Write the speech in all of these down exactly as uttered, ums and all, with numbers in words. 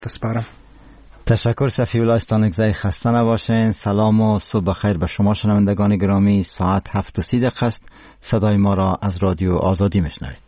تسپارم. تشکر صفی الله استانگزی، خسته نباشین. سلام و صبح بخیر به شما شنوندگان گرامی. ساعت هفت و سی دقیقه است. صدای ما را از رادیو آزادی میشنوید.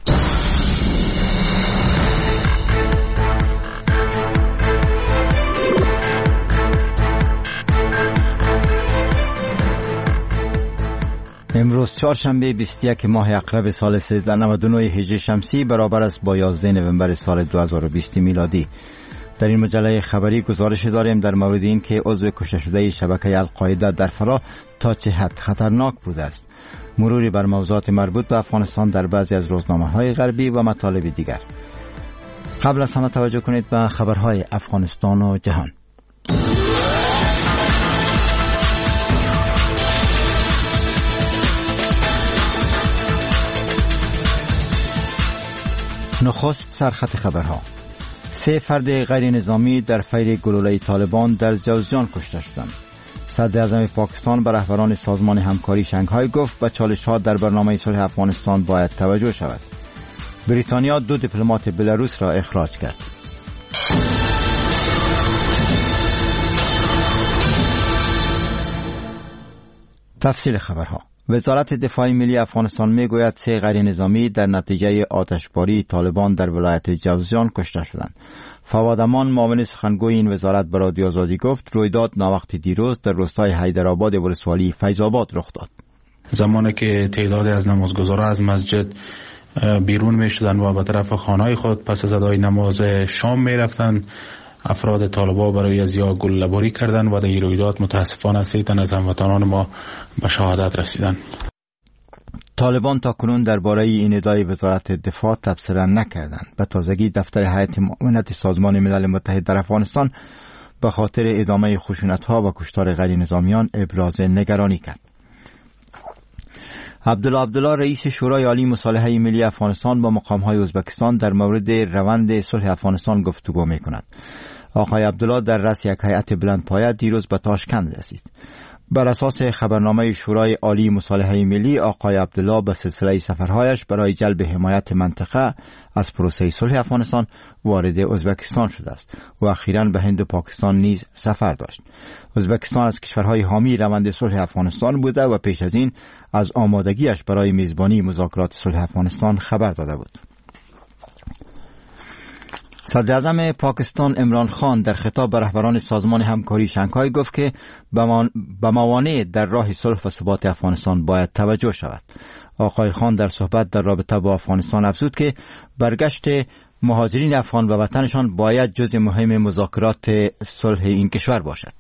امروز چهارشنبه بیست و یک ماه اقرب سال سیزده نود و نه هجری شمسی برابر است با یازده نوامبر سال دو هزار و بیست میلادی. در این مجله خبری گزارش داریم در مورد این که عضو کشته شده شبکه القاعده در فرا تا چه حد خطرناک بوده است. مروری بر موضوعات مربوط به افغانستان در بعضی از روزنامه‌های غربی و مطالب دیگر. قبل از همه توجه کنید به خبرهای افغانستان و جهان. نخست سرخط خبرها. سه فرد غیر نظامی در فیر گلوله طالبان در جوزجان کشته شدند. صدر اعظم پاکستان به رهبران سازمان همکاری شنگهای گفت به چالش‌ها در برنامه صلح افغانستان باید توجه شود. بریتانیا دو دیپلمات بلاروس را اخراج کرد. تفصیل خبرها. وزارت دفاع ملی افغانستان میگوید سه غیر نظامی در نتیجه آتشباری طالبان در ولایت جوزجان کشته شدند. فواد امان، معاون سخنگوی این وزارت به رادیو آزادی گفت رویداد ناوقت دیروز در روستای حیدرآباد ولسوالی فیض آباد رخ داد. زمانی که تعدادی از نمازگزاران از مسجد بیرون می شدند و به طرف خانه‌های خود پس از ادای نماز شام می رفتند، افراد طالبان برای از یا گله‌باری کردند و در این رویداد متاسفانه سه تن از هموطنان ما به شهادت رسیدند. طالبان تا کنون درباره این ادعای وزارت دفاع تبصره نکردند. به تازگی دفتر هیئت معاونت سازمان ملل متحد در افغانستان به خاطر ادامه خشونت‌ها و کشتار غیر نظامیان ابراز نگرانی کرد. عبدالله عبدالله رئیس شورای عالی مصالحه ملی افغانستان با مقام‌های ازبکستان در مورد روند صلح افغانستان گفتگو می‌کند. آقای عبدالله در رأس یک هیئت بلندپایه دیروز به تاشکند رسید. بر اساس خبرنامه شورای عالی مصالحه ملی، آقای عبدالله به سلسله سفرهایش برای جلب حمایت منطقه از پروسه صلح افغانستان وارد ازبکستان شده است و اخیراً به هند و پاکستان نیز سفر داشت. ازبکستان از کشورهای حامی روند صلح افغانستان بوده و پیش از این از آمادگیش برای میزبانی مذاکرات صلح افغانستان خبر داده بود. صدر اعظم پاکستان عمران خان در خطاب به رهبران سازمان همکاری شنگهای گفت که به موانع در راه صلح و ثبات افغانستان باید توجه شود. آقای خان در صحبت در رابطه با افغانستان افزود که برگشت مهاجرین افغان به وطنشان باید جزء مهم مذاکرات صلح این کشور باشد.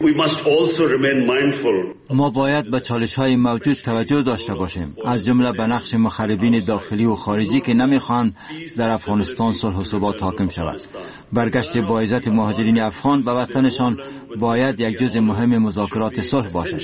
ما باید به چالش‌های موجود توجه داشته باشیم، از جمله به نقش مخربین داخلی و خارجی که نمی‌خواهند در افغانستان صلح و ثبات حاکم شود. برگشت با عزت مهاجرین افغان به وطنشان باید یک جزء مهم مذاکرات صلح باشد.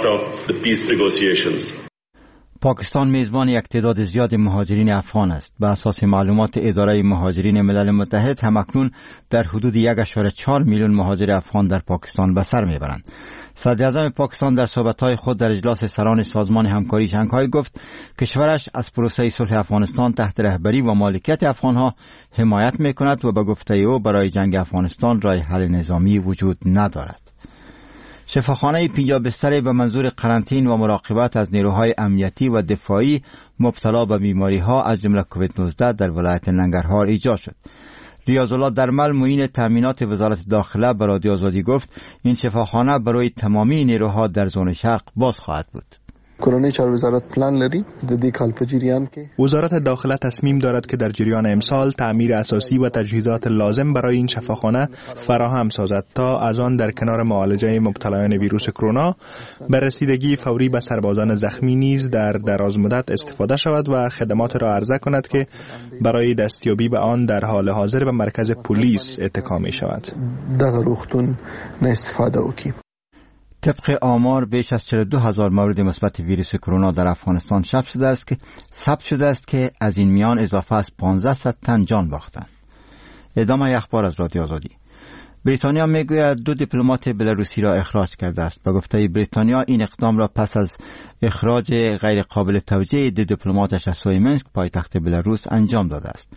پاکستان میزبان یک تعداد زیاد مهاجرین افغان است. به اساس معلومات اداره مهاجرین ملل متحد همکنون در حدود یک ممیز چهار میلیون مهاجر افغان در پاکستان به سر میبرند. صدر اعظم پاکستان در صحبت‌های خود در اجلاس سران سازمان همکاری شنگهای گفت کشورش از پروسه صلح افغانستان تحت رهبری و مالکیت افغانها حمایت میکند و به گفته او برای جنگ افغانستان راه حل نظامی وجود ندارد. شفاخانه پنجاه بستر به منظور قرنطین و مراقبت از نیروهای امنیتی و دفاعی مبتلا به بیماری‌ها از جمله کووید نوزده در ولایت ننگرهار ایجاد شد. ریاض الله درمل معین تامینات وزارت داخله به رادیو آزادی گفت این شفاخانه برای تمامی نیروها در زون شرق باز خواهد بود. کورنۍ چارو وزارت پلان لري د دې کال په جریان کې وزارت داخله تصمیم دارد که در جریان امسال تعمیر اساسی و تجهیزات لازم برای این شفاخانه فراهم سازد تا از آن در کنار معالجه مبتلایان ویروس کرونا به رسیدگی فوری به سربازان زخمی نیز در دراز مدت استفاده شود و خدمات را عرضه کند که برای دستیابی به آن در حال حاضر به مرکز پلیس اتکا می شود. دغه روغتون نه استفاده وکړي. طبق آمار بیش از چهل و دو هزار مورد مثبت ویروس کرونا در افغانستان ثبت شده است که ثبت شده است که از این میان اضافه از پانزده تن جان باختند. ادامه اخبار از رادیو آزادی. بریتانیا میگوید دو دیپلمات بلاروسی را اخراج کرده است. به گفته بریتانیا این اقدام را پس از اخراج غیر قابل توجیه دو دیپلماتش از سوی منسک پایتخت بلاروس انجام داده است.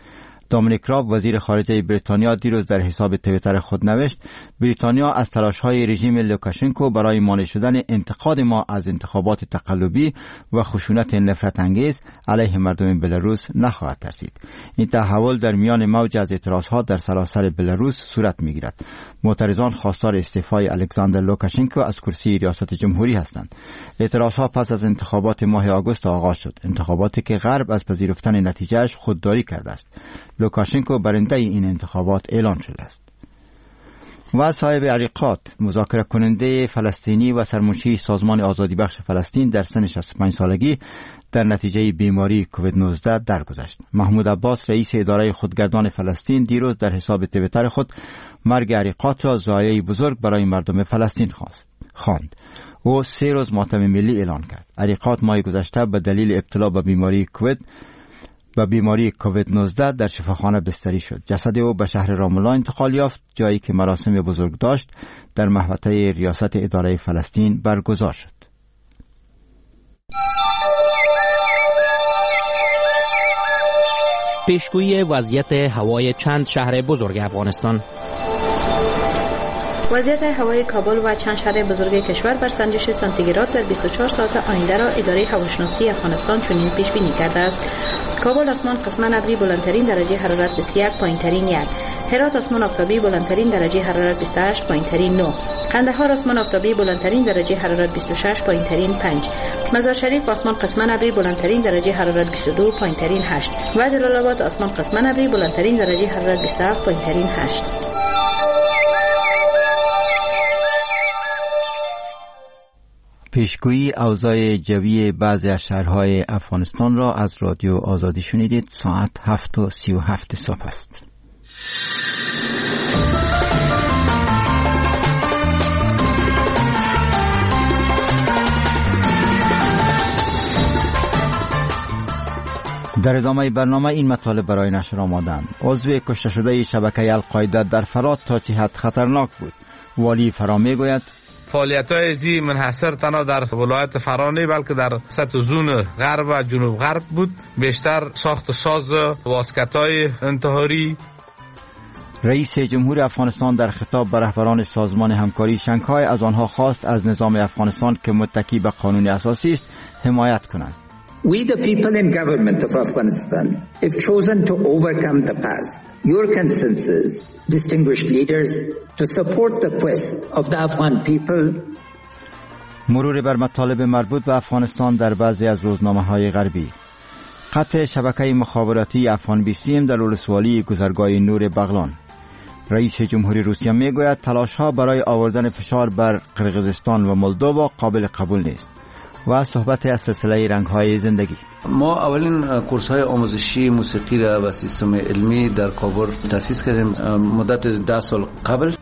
دامینیک راب وزیر خارجه بریتانیا دیروز در حساب توییتر خود نوشت بریتانیا از تلاش‌های رژیم لوکاشنکو برای مانع شدن انتقاد ما از انتخابات تقلبی و خشونت نفرت انگیز علیه مردم بلاروس نخواهد ترسید. این تحول در میان موج از اعتراضات در سراسر بلاروس صورت می‌گیرد. معترضان خواستار استعفای الکساندر لوکاشنکو از کرسی ریاست جمهوری هستند. اعتراضات پس از انتخابات ماه آگوست آغاز شد، انتخاباتی که غرب از پذیرفتن نتیجهش خودداری کرده است. لوکاشنکو برنده این انتخابات اعلام شده است. و صاحب عریقات مذاکره کننده فلسطینی و سرمنشی سازمان آزادی بخش فلسطین در سن شصت و پنج سالگی در نتیجه بیماری کووید نوزده درگذشت. محمود عباس رئیس اداره خودگردان فلسطین دیروز در حساب توییتر خود مرگ عریقات را ضایعه‌ای بزرگ برای مردم فلسطین خواند. او سه روز ماتم ملی اعلان کرد. عریقات ماه گذشته به دلیل ابتلا به بیماری کووید و بیماری کووید نوزده در شفاخانه بستری شد. جسد او به شهر رامالله انتقال یافت، جایی که مراسم بزرگ داشت در محوطه ریاست اداره فلسطین برگزار شد. پیشگویی وضعیت هوای چند شهر بزرگ افغانستان. وضعیت هوای کابل و چند شهر بزرگ کشور بر سنجش سانتیگراد در بیست و چهار ساعت آینده را اداره هواشناسی افغانستان چنین پیش بینی کرده است: کابل آسمان قسماً ابری بلندترین درجه حرارت بیست و یک، پایینترین یک. هرات آسمان آفتابی بلندترین درجه حرارت بیست و هشت، پایینترین نه. قندهار آسمان آفتابی بلندترین درجه حرارت بیست و شش، پایینترین پنج. مزار شریف آسمان قسماً ابری بلندترین درجه حرارت بیست و دو، پایینترین هشت. و جلال آباد آسمان قسماً ابری بلندترین درجه حرارت بیست و هفت، پایینترین هشت. پیشگویی اوضاع جوی بعضی از شهرهای افغانستان را از رادیو آزادی شنیدید. ساعت هفت و سی و هفت صبح است. در ادامه برنامه این مطالب برای نشر آمدند. عضو کشته شده شبکه القاعده در فرات تا چه حد خطرناک بود. والی فرا میگوید فعالیت‌های ازی منحصر تنها در ولایت فرانی بلکه در سطح زون غرب و جنوب غرب بود. بیشتر ساخت ساز واسکت‌های انتحاری. رئیس جمهور افغانستان در خطاب به رهبران سازمان همکاری شانگهای از آنها خواست از نظام افغانستان که متکی به قانون اساسی است حمایت کنند. We the people in government of Afghanistan have chosen to overcome the past. Your consensus, distinguished leaders, to support the quest of the Afghan people. مرور بر مطالب مربوط به افغانستان در بعضی از روزنامه‌های غربی. قطع شبکه مخابراتی افغان بیستیم در ولسوالی گذرگاه نور بغلان. رئیس جمهوری روسیه میگوید تلاش‌ها برای آوردن فشار بر قرقیزستان و مولدووا قابل قبول نیست. و صحبت از سلسله رنگ‌های زندگی. ما اولین کورس‌های آموزشی موسیقی را و سیستم علمی در کابل تأسیس کردیم مدت ده سال قبل.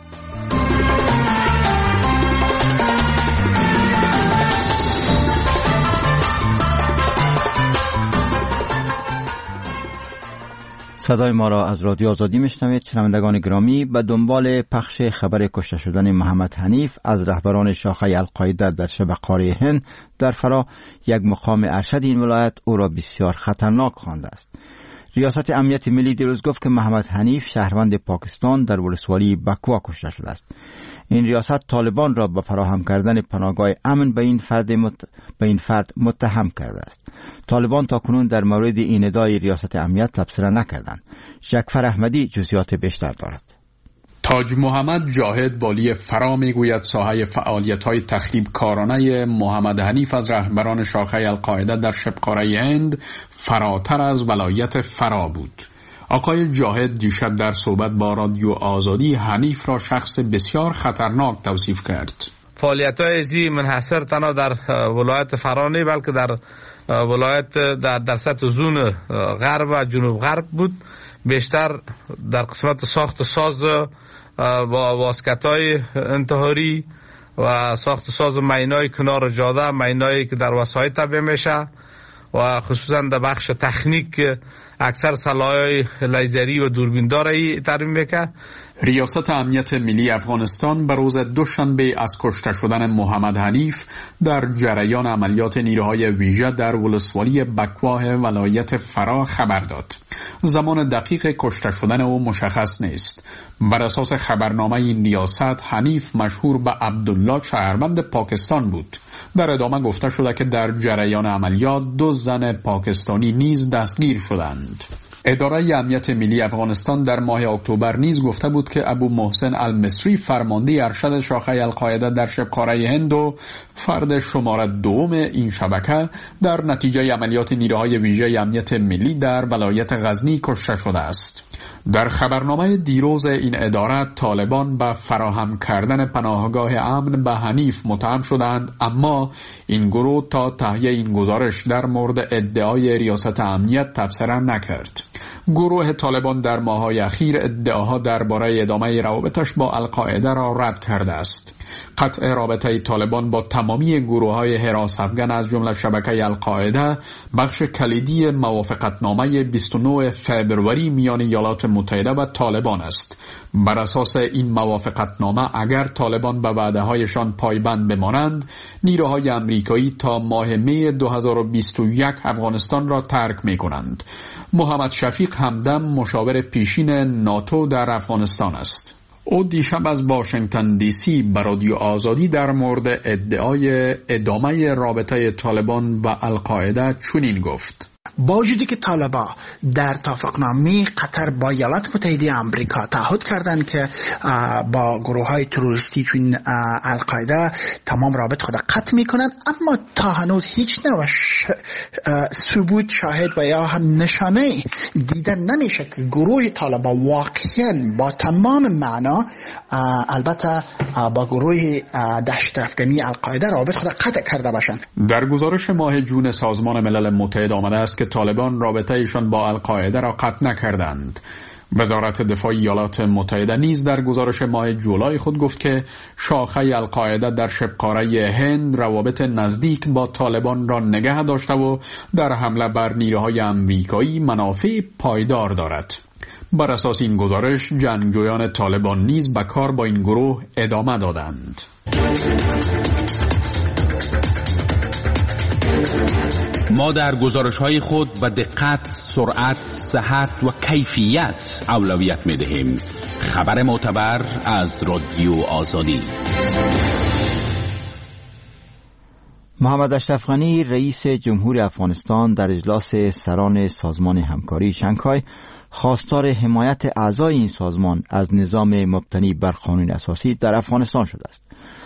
صدای ما را از رادیو آزادی میشنوید. شنوندگان گرامی، به دنبال پخش خبر کشته شدن محمد حنیف از رهبران شاخه القاعده در شبه قاره هند در فرا، یک مقام ارشد این ولایت او را بسیار خطرناک خوانده است. ریاست امنیت ملی دیروز گفت که محمد حنیف شهروند پاکستان در ولسوالی بکوا کشته شده است. این ریاست طالبان را به فراهم کردن پناهگاه امن به این فرد مت... به این فرد متهم کرده است. طالبان تاکنون در مورد این ادعای ریاست امنیت تبصره نکردند. جعفر احمدی جزئیات بیشتر دارد. تاج محمد جاهد والی فرا میگوید ساحه فعالیت‌های تخریب کارانه محمد حنیف از رهبران شاخه القاعده در شبه قاره هند فراتر از ولایت فرا بود. آقای جاهد دیشب در صحبت با رادیو آزادی حنیف را شخص بسیار خطرناک توصیف کرد. فعالیت‌های ازی منحصر تنها در ولایت فرانی بلکه در ولایت در, در سطح زون غرب و جنوب غرب بود. بیشتر در قسمت ساخت ساز با واسکت‌های انتحاری و ساخت ساز مینای کنار جاده، مینایی که در وسایط تبیه میشه و خصوصا در بخش تکنیک اکثر سلاح‌های لیزری و دوربیندار ای ترمیم میکنه. ریاست امنیت ملی افغانستان به روز دوشنبه از کشته شدن محمد حنیف در جریان عملیات نیروهای ویژه در ولسوالی بکواه ولایت فرا خبر داد. زمان دقیق کشته شدن او مشخص نیست. بر اساس خبرنامه این ریاست، حنیف مشهور به عبدالله شهروند پاکستان بود. در ادامه گفته شده که در جریان عملیات دو زن پاکستانی نیز دستگیر شدند. اداره امنیت ملی افغانستان در ماه اکتبر نیز گفته بود که ابو محسن المصری، فرمانده ارشد شاخه القاعده در شبه قاره هند و فرد شماره دوم این شبکه، در نتیجه عملیات نیروهای ویژه امنیت ملی در ولایت غزنی کشته شده است. در خبرنامه دیروز این اداره، طالبان به فراهم کردن پناهگاه امن به حنیف متهم شدند، اما این گروه تا تهیه این گزارش در مورد ادعای ریاست امنیت تبصره نکرد. گروه طالبان در ماه‌های اخیر ادعاها درباره ادامه روابطش با القاعده را رد کرده است. قطع رابطه طالبان با تمامی گروه‌های حراس افغان از جمله شبکه القاعده بخش کلیدی موافقتنامه بیست و نه فوریه میان ایالات متحده و طالبان است. بر اساس این موافقتنامه اگر طالبان به وعده‌هایشان پایبند بمانند، نیروهای آمریکایی تا ماه می دو هزار و بیست و یک افغانستان را ترک می‌کنند. محمد شفیق همدم، مشاور پیشین ناتو در افغانستان است. او دیشب از واشنگتن دی سی به رادیو آزادی در مورد ادعای ادامه رابطه طالبان و القاعده چنین گفت: با وجودی که طالبان در توافقنامه قطر با ایالات متحده آمریکا تعهد کردند که با گروه های تروریستی چون القاعده تمام رابط خود قطع میکنند، اما تا هنوز هیچ نوع ثبوت، شاهد و یا هم نشانه دیده نمیشه که گروه طالبان واقعا با تمام معنا، البته با گروه دشت افغانی القاعده رابط خود قطع کرده باشند. در گزارش ماه جون سازمان ملل متحد آمده است که طالبان رابطه ایشان با القاعده را قطع نکردند. وزارت دفاع ایالات متحده نیز در گزارش ماه جولای خود گفت که شاخه القاعده در شبه قاره هند روابط نزدیک با طالبان را نگه داشته و در حمله بر نیروهای آمریکایی منافع پایدار دارد. بر اساس این گزارش، جنگجویان طالبان نیز به کار با این گروه ادامه دادند. ما در گزارش‌های خود به دقت، سرعت، صحت و کیفیت اولویت می‌دهیم. خبر معتبر از رادیو آزادی. محمد اشرف غنی، رئیس جمهوری افغانستان، در اجلاس سران سازمان همکاری شانگهای خواستار حمایت اعضای این سازمان از نظام مبتنی بر قانون اساسی در افغانستان شده است.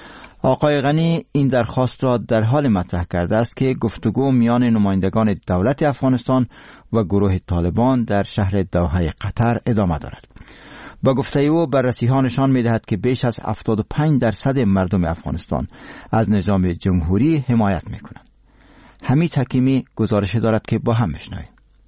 آقای غنی این درخواست را در حال مطرح کرده است که گفتگو میان نمایندگان دولت افغانستان و گروه طالبان در شهر دوحه قطر ادامه دارد. با گفته او، بررسی‌ها نشان می‌دهد که بیش از هفتاد و پنج درصد مردم افغانستان از نظام جمهوری حمایت می‌کنند. حمید حکیمی گزارش دارد که با هم بشنویم.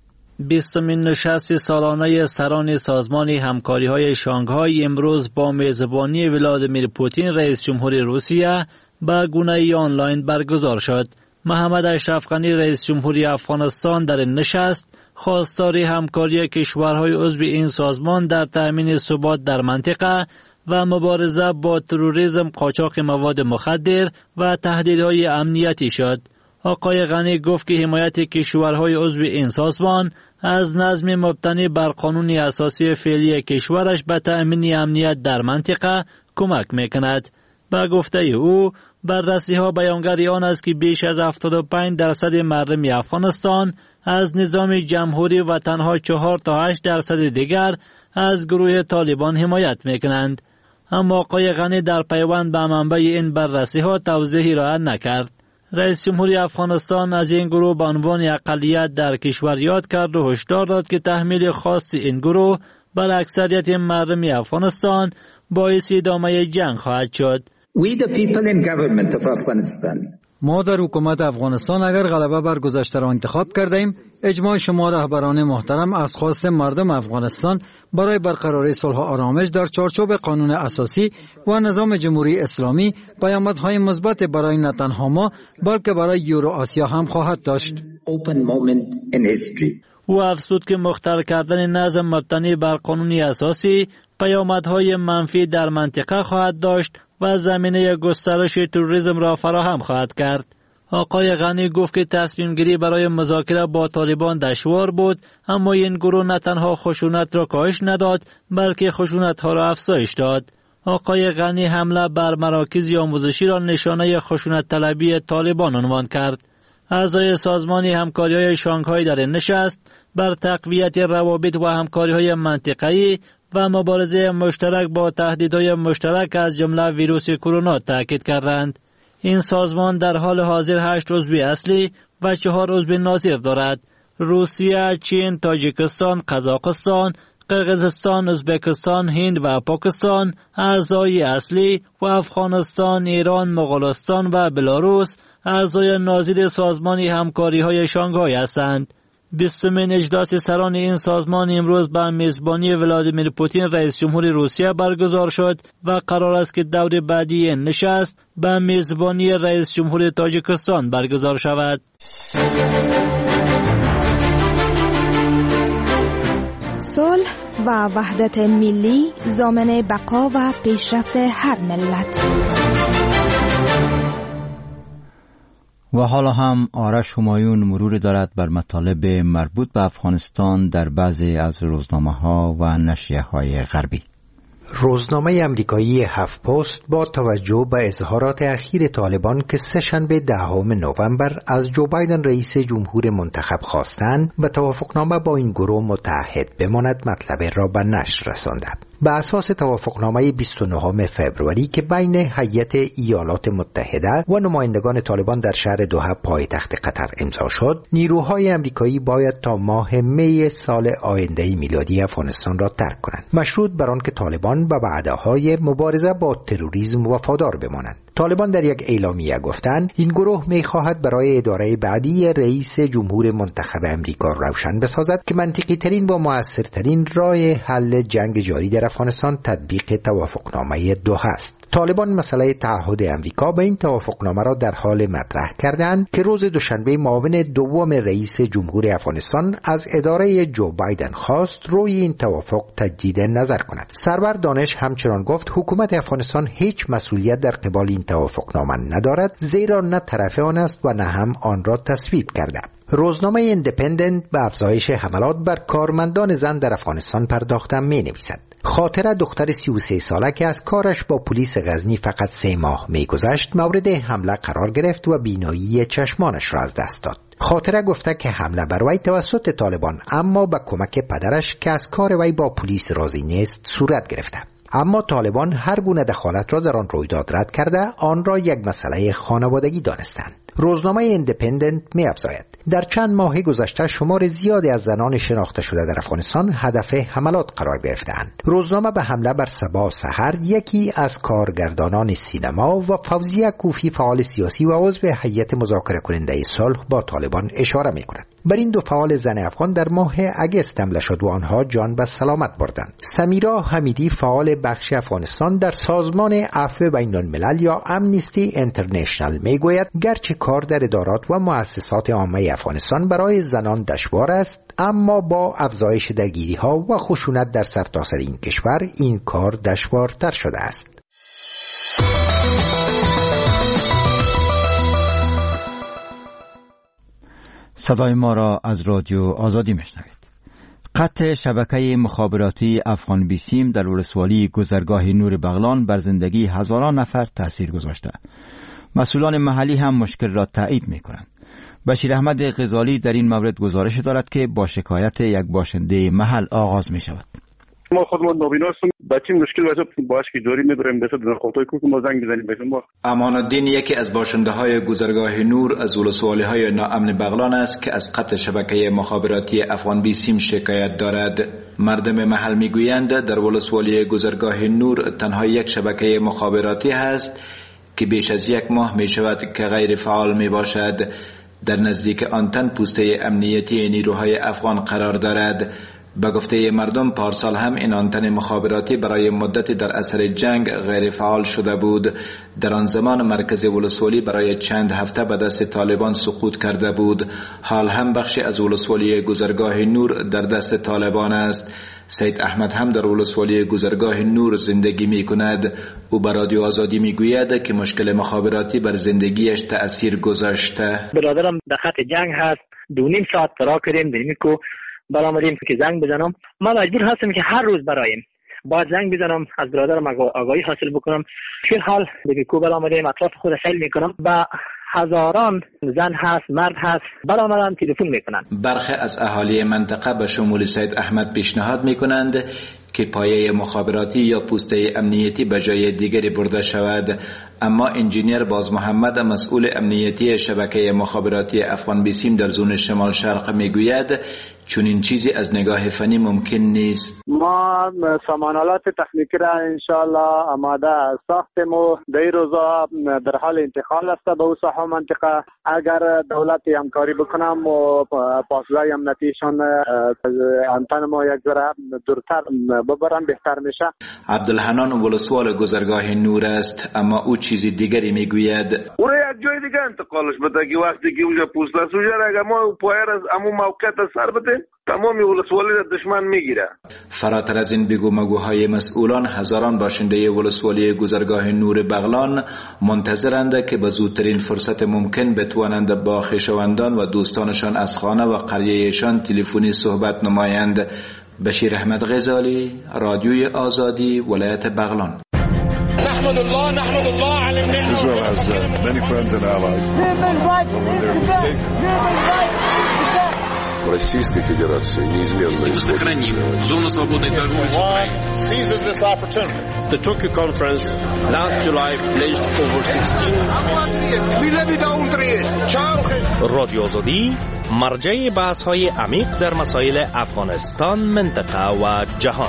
بیستمین نشست سالانه سران سازمان همکاری‌های شانگهای امروز با میزبانی ولادیمیر پوتین رئیس جمهوری روسیه به گونه‌ای آنلاین برگزار شد. محمد اشرف غنی رئیس جمهوری افغانستان در این نشست خواستار همکاری کشورهای عضو این سازمان در تأمین ثبات در منطقه و مبارزه با تروریسم، قاچاق مواد مخدر و تهدیدهای امنیتی شد. آقای غنی گفت که حمایت کشورهای عضو این سازمان از نظم مبتنی بر قانون اساسی فعلی کشورش به تأمین امنیت در منطقه کمک میکند. با گفته او، بررسی‌ها بیانگر آن است که بیش از هفتاد و پنج درصد مردم افغانستان از نظام جمهوری و تنها چهار تا هشت درصد دیگر از گروه طالبان حمایت میکنند. اما آقای غنی در پیوند به منبع این بررسی‌ها توضیحی ارائه نکرد. رئیس جمهوری افغانستان از این گروه به عنوان اقلیت در کشور یاد کرد و هشدار داد که تحمیل خاص این گروه بر اکثریت مردم افغانستان باعث ادامه جنگ خواهد شد. We the people in government of Afghanistan. ما در حکومت افغانستان اگر غلبه بر گذشته را انتخاب کردیم، اجماع شما رهبران محترم از خواست مردم افغانستان برای برقراری صلح و آرامش در چارچوب قانون اساسی و نظام جمهوری اسلامی پیامدهای مثبت برای نه تنها ما بلکه برای یورو آسیا هم خواهد داشت. او افزود که مختل کردن نظم مبتنی بر قانون اساسی پیامدهای منفی در منطقه خواهد داشت و زمینه گسترش تروریسم را فراهم خواهد کرد. آقای غنی گفت که تصمیم گیری برای مذاکره با طالبان دشوار بود، اما این گروه نه تنها خشونت را کاهش نداد بلکه خشونت ها را افزایش داد. آقای غنی حمله بر مراکز آموزشی را نشانه خشونت طلبی طالبان عنوان کرد. اعضای سازمان همکاری‌های شانگهای در این نشست بر تقویت روابط و همکاری‌های منطقه‌ای و مبارزه مشترک با تهدیدهای مشترک از جمله ویروس کرونا تاکید کردند. این سازمان در حال حاضر هشت عضو اصلی و چهار عضو ناظر دارد: روسیه، چین، تاجیکستان، قزاقستان، قرقیزستان، ازبکستان، هند و پاکستان اعضای اصلی و افغانستان، ایران، مغولستان و بلاروس اعضای ناظر سازمان همکاری‌های شانگهای هستند. بیستمین اجلاس سران این سازمان امروز به میزبانی ولادیمیر پوتین رئیس جمهور روسیه برگزار شد و قرار است که دور بعدی این نشست به میزبانی رئیس جمهور تاجیکستان برگزار شود. صلح و وحدت ملی ضامن بقا و پیشرفت هر ملت. و حالا هم آرش همایون مرور دارد بر مطالب مربوط به افغانستان در بعضی از روزنامه‌ها و نشریه‌های غربی. روزنامه امریکایی هفت پست با توجه به اظهارات اخیر طالبان که سه‌شنبه دهم نوامبر از جو بایدن رئیس جمهور منتخب خواستند به توافقنامه با این گروه متحد بماند مطلب را به نشر رسانده. به اساس توافقنامه بیست و نهم فوریه که بین هیئت ایالات متحده و نمایندگان طالبان در شهر دوحه پایتخت قطر امضا شد، نیروهای امریکایی باید تا ماه می سال آینده میلادی افغانستان را ترک کنند، مشروط بر آن که طالبان به وعده‌های مبارزه با تروریسم وفادار بمانند. طالبان در یک اعلامیه گفتند این گروه می‌خواهد برای اداره بعدی رئیس جمهور منتخب امریکا روشن بسازد که منطقی ترین و مؤثرترین راه حل جنگ جاری در افغانستان تطبیق توافقنامه دوحه است. طالبان مسئله تعهد امریکا به این توافقنامه را در حال مطرح کردند که روز دوشنبه معاون دوم رئیس جمهور افغانستان از اداره جو بایدن خواست روی این توافق تجدید نظر کند. سرور دانش همچنان گفت حکومت افغانستان هیچ مسئولیت در قبال این توافقنامه ندارد، زیرا نه طرف آن است و نه هم آن را تصویب کرده. روزنامه ایندیپندنت به افزایش حملات بر کارمندان زن در افغانستان پرداخته می نویسد. خاطره دختر سی و سه ساله که از کارش با پلیس غزنی فقط سه ماه می گذشت مورد حمله قرار گرفت و بینایی چشمانش را از دست داد. خاطره گفته که حمله بر وی توسط طالبان اما با کمک پدرش که از کار وی با پلیس راضی نیست صورت گرفته. اما طالبان هر گونه دخالت را در آن رویداد رد کرده، آن را یک مسئله خانوادگی دانستند. روزنامه ایندیپندنت می افزاید در چند ماه گذشته شمار زیادی از زنان شناخته شده در افغانستان هدف حملات قرار گرفتند. روزنامه به حمله بر صبا سحر، یکی از کارگردانان سینما، و فوزیه کوفی فعال سیاسی و عضو هیئت مذاکره کننده صلح با طالبان اشاره می کند. بر این دو فعال زن افغان در ماه اگست حمله شد و آنها جان به سلامت بردند. سمیرا حمیدی فعال بخش افغانستان در سازمان عفو بین الملل یا امنیستی اینترنشنال می گوید گرچه کار در ادارات و مؤسسات عامه افغانستان برای زنان دشوار است، اما با افزایش درگیری ها و خشونت در سرتاسر این کشور این کار دشوارتر شده است. صدای ما را از رادیو آزادی میشنوید. قطع شبکه مخابراتی افغان بیسیم در ولسوالی گذرگاه نور بغلان بر زندگی هزاران نفر تاثیر گذاشته. مسئولان محلی هم مشکل را تایید می کنند. بشیر احمد غزالی در این مورد گزارش دارد که با شکایت یک باشنده محل آغاز می شود. ما خودمون نابینا هستیم، بچه مشکل واسه باش که جاری میبریم به در خودتای کو ما زنگ بزنیم بهتون. ما امان الدین یکی از باشنده های گذرگاه نور از ولسوالی های ناامن بغلان است که از قطع شبکه مخابراتی افغان بیسیم شکایت دارد. مردم محل میگویند در ولسوالی گذرگاه نور تنها یک شبکه مخابراتی هست که بیش از یک ماه می شود که غیر فعال می باشد. در نزدیک آنتن پوسته امنیتی نیروهای افغان قرار دارد. به گفته مردم پارسال هم این آنتن مخابراتی برای مدتی در اثر جنگ غیر فعال شده بود. در آن زمان مرکز ولسوالی برای چند هفته به دست طالبان سقوط کرده بود. حال هم بخشی از ولسوالی گذرگاه نور در دست طالبان است. سید احمد هم در ولسوالی گذرگاه نور زندگی می کند. او بر رادیو آزادی می گوید که مشکل مخابراتی بر زندگیش تأثیر گذاشته. برادرم در خط جنگ هست، دو نیم ساعت فرار کردیم بریم کو برآمدیم که زنگ بزنم. من مجبور هستم که هر روز برایم باید زنگ بزنم، از برادرم آگاهی حاصل بکنم. فی حال به کو برآمدیم، اطراف خود سیل میکنم و هزاران زن هست، مرد هست، برآمدن تلفن میکنن. برخی از اهالی منطقه به شمول سید احمد پیشنهاد میکنند که پایه مخابراتی یا پوسته امنیتی به جای دیگری برده شود، اما انجینیر باز محمد مسئول امنیتی شبکه مخابراتی افغان بیسیم در زون شمال شرق میگوید چون این چیزی از نگاه فنی ممکن نیست. ما سامانالات تکنیکی را انشاءالله آماده ساختیم و در روزا در حال انتقال است به اون ساحه منطقه. اگر دولت همکاری بکنم و پاسداری امنیتیشان انتن ما یک ذره دورتر ببرن بهتر میشه. عبدالحنان ولسوال گذرگاه نور است، اما او چیزی دیگری میگوید. او یک جای دیگه انتقالش بده که وقتی که اونجا پوسته سوژه اگر ما پایر از امو موقعیت سر بده تمامی ولسوالی را دشمن میگیره. فراتر از این بگو مگوهای مسئولان، هزاران باشنده ولسوالی گذرگاه نور بغلان منتظرند که به زودترین فرصت ممکن بتوانند با خویشاوندان و دوستانشان از خانه و قریهشان تلفنی صحبت نمایند. بشیر احمد غزالی، رادیوی آزادی، ولایت بغلان. نحمد الله نحمد الله على النعمة. Israel has uh, many friends and allies. When they're mistaken. Российской Федерации неизменно сохраним зону свободной торговли с Украиной. Seizes this opportunity. The Tokyo conference last July pledged over sixteen. رادیو آزادی مرجع بحث‌های عمیق در مسائل افغانستان، منطقه و جهان.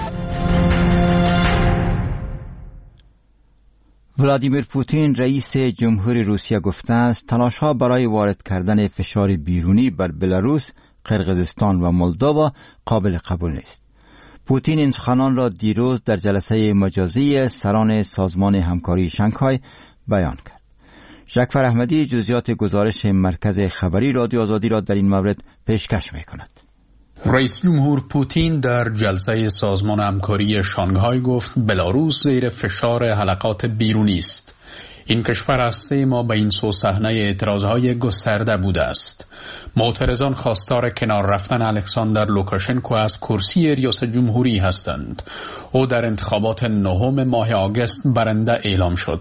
ولادیمیر پوتین رئیس جمهوری روسیه گفته است تلاش‌ها برای وارد کردن فشار بیرونی بر بلاروس، قرقیزستان و مولداوا قابل قبول نیست. پوتین این سخنان را دیروز در جلسه مجازی سران سازمان همکاری شانگهای بیان کرد. جعفر احمدی جزئیات گزارش مرکز خبری رادیو آزادی را در این مورد پیشکش می‌کند. رئیس جمهور پوتین در جلسه سازمان همکاری شانگهای گفت بلاروس زیر فشار حلقات بیرونی است. این کشور از سه ماه به این سو صحنه اعتراضهای گسترده بوده است. معترضان خواستار کنار رفتن الکساندر لوکاشنکو از کرسی ریاست جمهوری هستند. او در انتخابات نهم ماه آگوست برنده اعلام شد.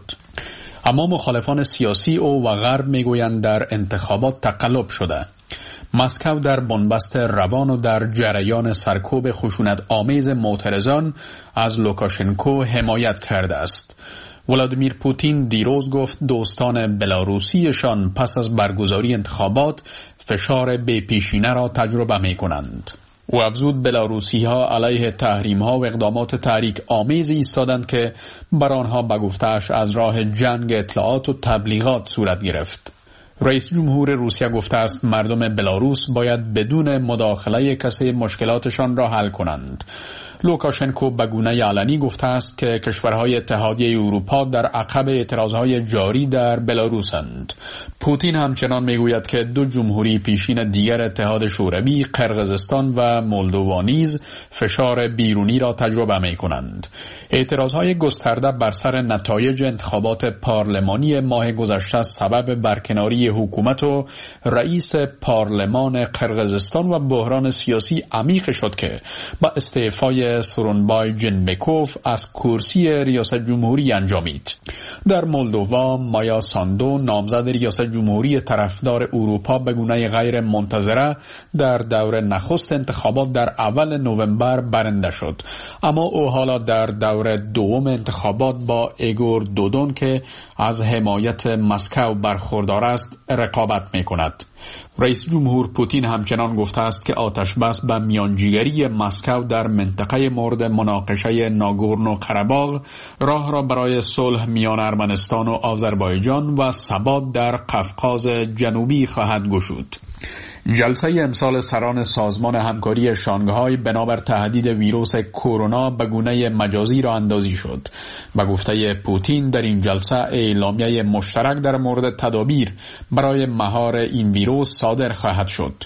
اما مخالفان سیاسی او و غرب میگویند در انتخابات تقلب شده. مسکو در بنبست روان و در جریان سرکوب خشونت آمیز معترضان از لوکاشنکو حمایت کرده است. ولادیمیر پوتین دیروز گفت دوستان بلاروسیشان پس از برگزاری انتخابات فشار بی‌پیشینه را تجربه می کنند. او افزود بلاروسی ها علیه تحریم ها و اقدامات تحریک آمیزی ایستادند که بر آنها به گفته‌اش از راه جنگ اطلاعات و تبلیغات صورت گرفت. رئیس جمهور روسیه گفته است مردم بلاروس باید بدون مداخله کسی مشکلاتشان را حل کنند. لوکاشنکو به گونه علنی گفته است که کشورهای اتحادیه اروپا در عقب اعتراضهای جاری در بلاروسند. پوتین همچنان میگوید که دو جمهوری پیشین دیگر اتحاد شوروی، قرقیزستان و مولدووا نیز فشار بیرونی را تجربه می‌کنند. اعتراضهای گسترده بر سر نتایج انتخابات پارلمانی ماه گذشته سبب برکناری حکومت و رئیس پارلمان قرقیزستان و بحران سیاسی عمیق شد که با استعفای سورونبای جنبکوف از کرسی ریاست جمهوری انجامید. در مولدووا مایا ساندو نامزد ریاست جمهوری طرفدار اروپا به گونه غیر منتظره در دور نخست انتخابات در اول نوامبر برنده شد، اما او حالا در دور دوم انتخابات با ایگور دودون که از حمایت مسکو برخوردار است رقابت می‌کند. رئیس جمهور پوتین همچنان گفته است که آتش بس به میانجیگری مسکو در منطقه مورد مناقشه ناگورنو قره‌باغ راه را برای صلح میان ارمنستان و آذربایجان و ثبات در قفقاز جنوبی خواهد گشود. جلسه امسال سران سازمان همکاری شانگهای بنابر تهدید ویروس کرونا به گونه مجازی را اندازی شد. به گفته پوتین در این جلسه اعلامیه مشترک در مورد تدابیر برای مهار این ویروس صادر خواهد شد.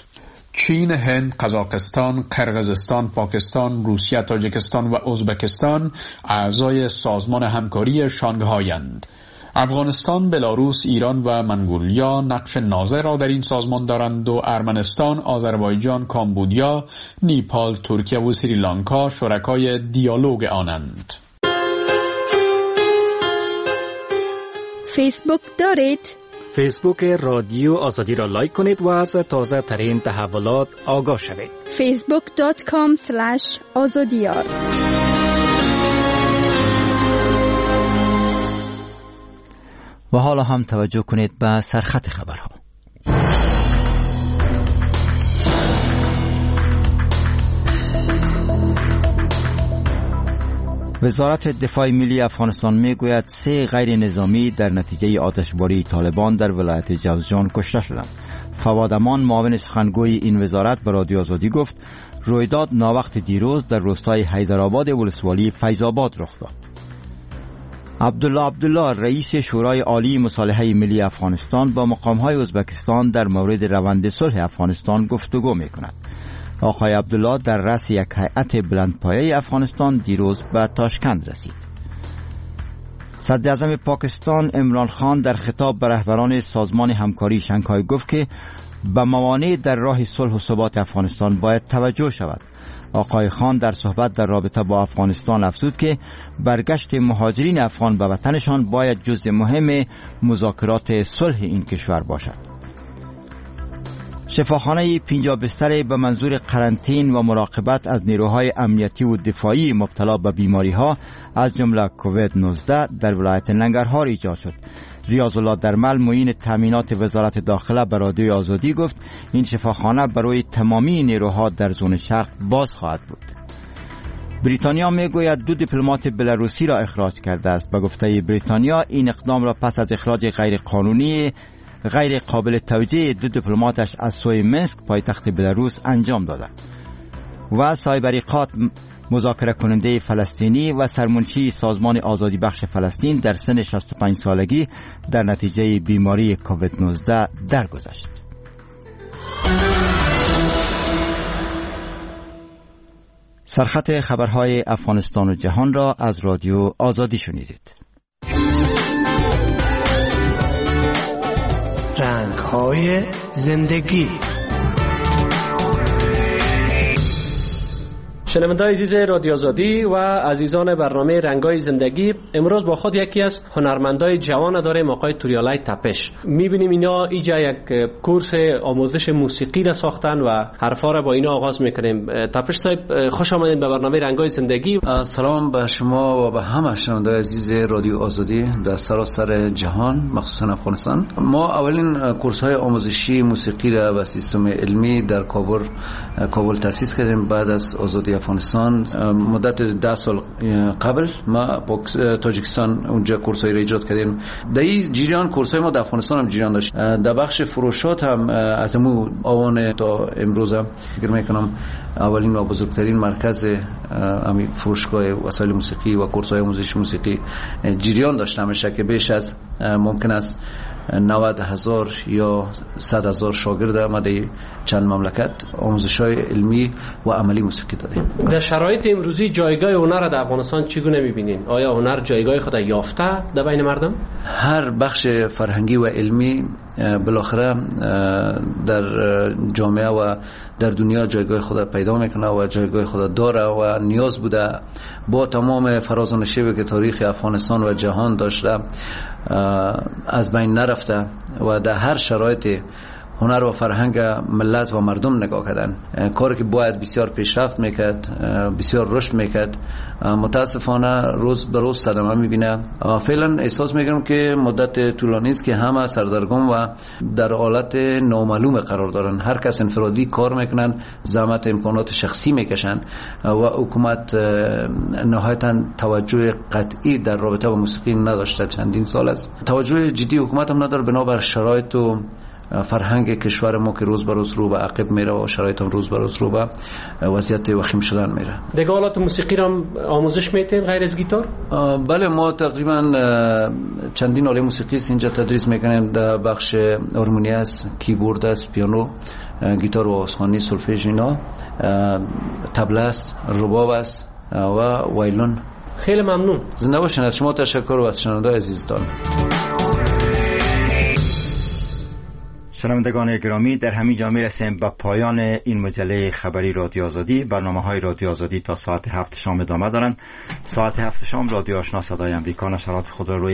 چین، هند، قزاقستان، قرقیزستان، پاکستان، روسیه، تاجیکستان و ازبکستان اعضای سازمان همکاری شانگهای اند. افغانستان، بلاروس، ایران و منگولیا نقش ناظر را در این سازمان دارند و ارمنستان، آذربایجان، کامبودیا، نیپال، ترکیه و سریلانکا شرکای دیالوگ آنند. فیسبوک دارید؟ فیسبوک رادیو آزادی را لایک کنید و از تازه ترین تحولات آگاه شوید. فیسبوک دات کام اسلش آزادیار. و حالا هم توجه کنید به سرخط خبرها. وزارت دفاع ملی افغانستان میگوید سه غیر نظامی در نتیجه آتشباری طالبان در ولایت جوزجان کشته شدند. فواد امان، معاون سخنگوی این وزارت، به رادیو آزادی گفت رویداد ناوقت دیروز در روستای حیدرآباد ولسوالی فیض‌آباد رخ داد. عبدالله عبدالله، رئیس شورای عالی مصالحه ملی افغانستان، با مقام‌های ازبکستان در مورد روند صلح افغانستان گفتگو می‌کند. آقای عبدالله در رأس یک هیئت بلندپایه افغانستان دیروز به تاشکند رسید. صدر اعظم پاکستان عمران خان در خطاب به رهبران سازمان همکاری شانگهای گفت که به موانع در راه صلح و ثبات افغانستان باید توجه شود. آقای خان در صحبت در رابطه با افغانستان افزود که برگشت مهاجرین افغان به وطنشان باید جزء مهم مذاکرات صلح این کشور باشد. شفاخانه پنجاه بستر به منظور قرنطین و مراقبت از نیروهای امنیتی و دفاعی مبتلا به بیماری‌ها از جمله کووید نوزده در ولایت ننگرهار ایجاد شد. ریاض الله درمل، معین تامینات وزارت داخله، به رادیو آزادی گفت این شفاخانه برای تمامی نیروها در زون شرق باز خواهد بود. بریتانیا میگوید دو دیپلمات بلاروسی را اخراج کرده است. به گفته بریتانیا این اقدام را پس از اخراج غیر قانونی غیر قابل توجیه دو دیپلماتش از سوی منسک پایتخت بلاروس انجام داده. و سایبریقات، مذاکره کننده فلسطینی و سرمنشی سازمان آزادی بخش فلسطین، در سن شصت و پنج سالگی در نتیجه بیماری کووید نوزده درگذشت. سرخط خبرهای افغانستان و جهان را از رادیو آزادی شنیدید. رنگ‌های زندگی. شنونده‌های عزیز رادیو آزادی و عزیزان برنامه رنگ‌های زندگی، امروز با خود یکی از هنرمندای جوان داریم، آقای توریالای تپش. می‌بینیم اینا اینجا یک کورس آموزش موسیقی را ساختن و حرفا را با اینا آغاز می‌کنیم. تپش صاحب، خوش آمدید به برنامه رنگ‌های زندگی. سلام به شما و به همه شنونده‌های عزیز رادیو آزادی در سراسر جهان، مخصوصا افغانستان. ما اولین کورس‌های آموزشی موسیقی را و سیستم علمی در کابل کابل تأسیس کردیم بعد از آزادی افغانستان. مدت ده سال قبل ما تاجیکستان اونجا کورسای را ایجاد کردیم. در این جریان کورسای ما در افغانستان هم جریان داشت. در بخش فروشات هم از مو آوان تا امروز فکر میکنم اولین و بزرگترین مرکز امی فروشگاه وسایل موسیقی و کورسای آموزش موسیقی جریان داشته همیشه که بیش از ممکن است نود هزار یا صد هزار شاگرد آمده چند مملکت آموزش‌های علمی و عملی موسیقی دادیم. در شرایط امروزی جایگاه هنر در افغانستان چگونه می‌بینین؟ آیا هنر جایگاه خود یافته در بین مردم؟ هر بخش فرهنگی و علمی بالاخره در جامعه و در دنیا جایگاه خود پیدا میکنه و جایگاه خود داره و نیاز بوده با تمام فراز و نشیبی که تاریخ افغانستان و جهان داشته از بین نرفته و در هر شرایطی هنر و فرهنگ ملت و مردم نگاه کردن. کاری که باید بسیار پیشرفت میکرد، بسیار رشد میکرد، متاسفانه روز به روز صدمه میبینه. فعلا احساس میکنم که مدت طولانی است که همه سردرگم و در حالت نامعلوم قرار دارن. هر کس انفرادی کار میکنن، زحمت امکانات شخصی میکشن و حکومت نهایتا توجه قطعی در رابطه با موسیقی نداشته. چندین سال است توجه جدی حکومت هم نداره بنابر شرایط و فرهنگ کشور ما که روز به روز رو به عقب میره و شرایط هم روز به روز رو به وضعیت وخیم شدن میره. دیگه آلات موسیقی رو آموزش میتین غیر از گیتار؟ بله ما تقریبا چندین آله موسیقی اینجا تدریس میکنیم. در بخش هارمونی است، کیبورد است، پیانو، گیتار و آوازخوانی، سولفژ، اینا، طبله است، رباب است و وایلون. خیلی ممنون. زنده باشین. از شما تشکر و از شنوندگان عزیزتان. شنوندگان گرامی، در همین جا میرسیم به پایان این مجله خبری رادیو آزادی. برنامه های رادیو آزادی تا ساعت هفت شام ادامه دارند. ساعت هفت شام رادیو آشنا صدای امریکا نشرات خود را روی